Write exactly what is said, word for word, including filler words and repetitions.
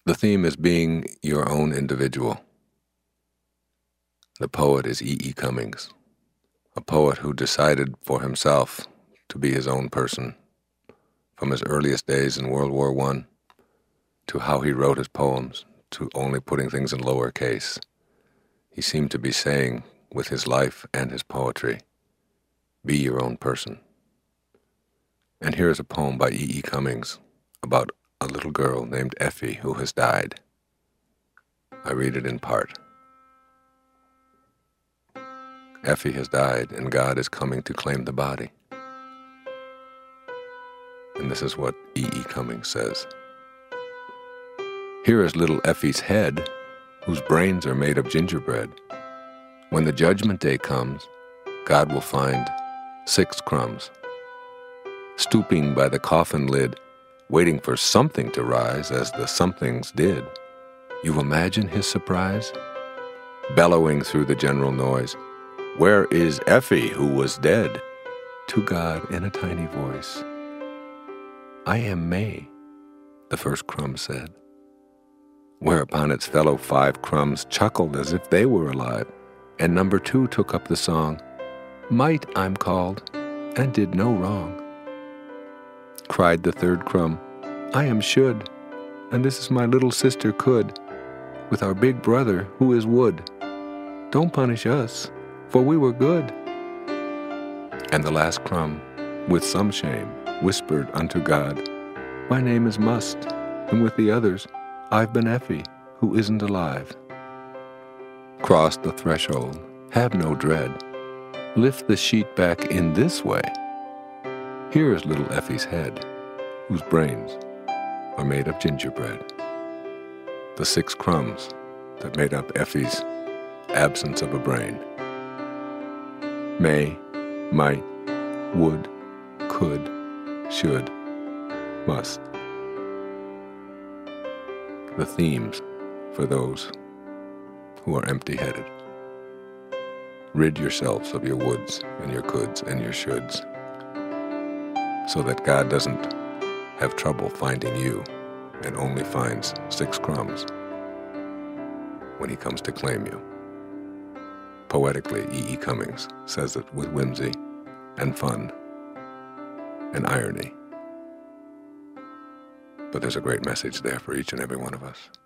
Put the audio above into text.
The theme is being your own individual. The poet is E E. Cummings, a poet who decided for himself to be his own person from his earliest days in World War One to how he wrote his poems, to only putting things in lowercase. He seemed to be saying, with his life and his poetry, be your own person. And here is a poem by E E. Cummings about a little girl named Effie who has died. I read it in part. Effie has died, and God is coming to claim the body. And this is what E E. Cummings says. Here is little Effie's head, whose brains are made of gingerbread. When the judgment day comes, God will find six crumbs. Stooping by the coffin lid, waiting for something to rise as the somethings did. You imagine his surprise? Bellowing through the general noise, where is Effie who was dead? To God in a tiny voice, I am May, the first crumb said. Whereupon its fellow five crumbs chuckled as if they were alive, and number two took up the song, Might I'm called, and did no wrong. Cried the third crumb, I am should, and this is my little sister could, with our big brother who is wood. Don't punish us, for we were good. And the last crumb, with some shame, whispered unto God, My name is Must, and with the others, I've been Effie, who isn't alive. Cross the threshold, have no dread. Lift the sheet back in this way. Here is little Effie's head, whose brains are made of gingerbread. The six crumbs that made up Effie's absence of a brain. May, might, would, could, should, must. The themes for those who are empty-headed. Rid yourselves of your woulds and your coulds and your shoulds, so that God doesn't have trouble finding you and only finds six crumbs when he comes to claim you. Poetically, E E. Cummings says it with whimsy and fun and irony. But there's a great message there for each and every one of us.